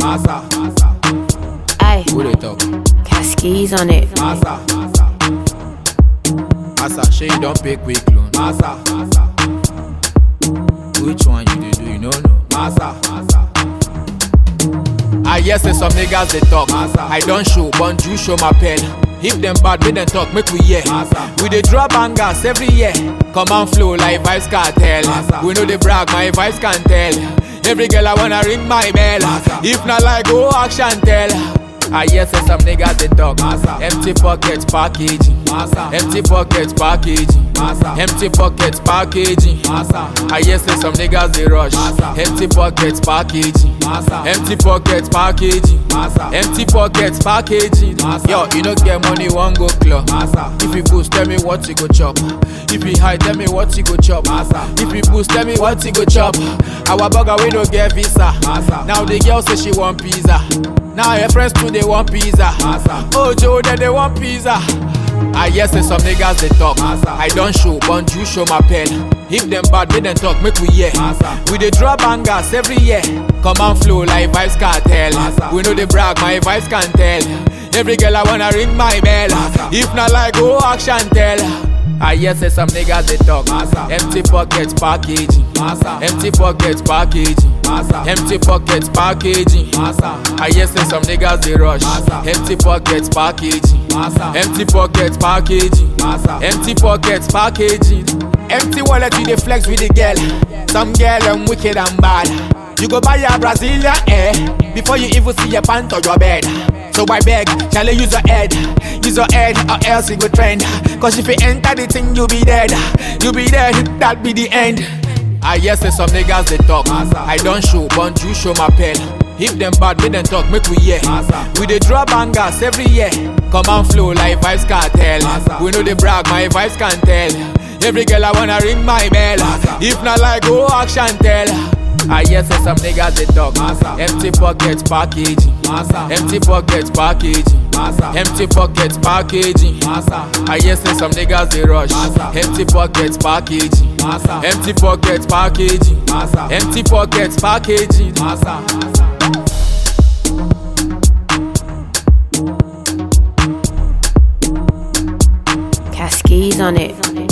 Massa. Aye, Who they talk? Cascades on it. Massa. Massa, sure you don't pay quick loan. Massa. Which one you dey do, you know? Massa. I hear say some niggas they talk. Massa. I don't show, but you show my pen. If them bad, make them talk, make we hear. Massa. We dey drop bangers every year. Come and flow like Vibes Cartel. Massa. We know they brag, my vibes can tell. Every girl I wanna ring my bell. Massa. If not like go action tell. I hear say some niggas they talk. Massa. Empty pockets packaging. Massa. Empty pockets packaging. Massa. Empty pockets packaging. Massa. I hear say some niggas they rush. Massa. Empty pockets packaging. Massa. Empty pockets packaging. Massa. Empty pockets packaging. Massa. Yo, you don't get money, one go club. Massa. If you boost, tell me what you go chop. If you high, tell me what you go chop. Massa. If you boost, tell me what you go chop. Our burger we don't get visa. Massa. Now the girl say she want pizza. Now your friends too they want pizza. Massa. Oh Joe, then they want pizza. I hear say some niggas they talk. Massa. I don't show, but you show my pen. If them bad, make them talk, make we hear. Massa. We dey drop bangers every year. Come and flow like Vibes Cartel. Massa. We know they brag, my vibes can tell. Every girl I wanna ring my bell. Massa. If not like go action tell. I hear say some niggas they talk. Massa. Empty pockets packaging. Massa. Empty pockets packaging. Massa. Empty pockets packaging. Massa. I hear say some niggas they rush. Massa. Empty pockets packaging. Massa. Empty pockets packaging. Massa. Empty pockets packaging. Empty wallet you dey flex with the girl. Some girl them wicked and bad. You go buy a Brazilian before you even see your pant or your bed. So I beg, shall use your head? Use your head or else it go trend. Cause if you enter the thing, you be dead. You be dead, that be the end. I hear say some niggas they talk. Massa. I don't show, but you show my pen. If them bad, make them talk, make we hear. Massa. We dey drop bangers every year. Come and flow like Vibes Cartel. Massa. We know they brag, my vibes can tell. Every girl I wanna ring my bell. Massa. If not like go action tell. I hear say some niggas they talk. Massa. Empty pockets packaging. Massa. Empty pockets packaging. Massa. Empty pockets packaging. Massa. I hear say some niggas they rush. Massa. Empty pockets packaging. Massa. Empty pockets packaging. Massa. Empty pockets packaging. Massa. Cascades on it.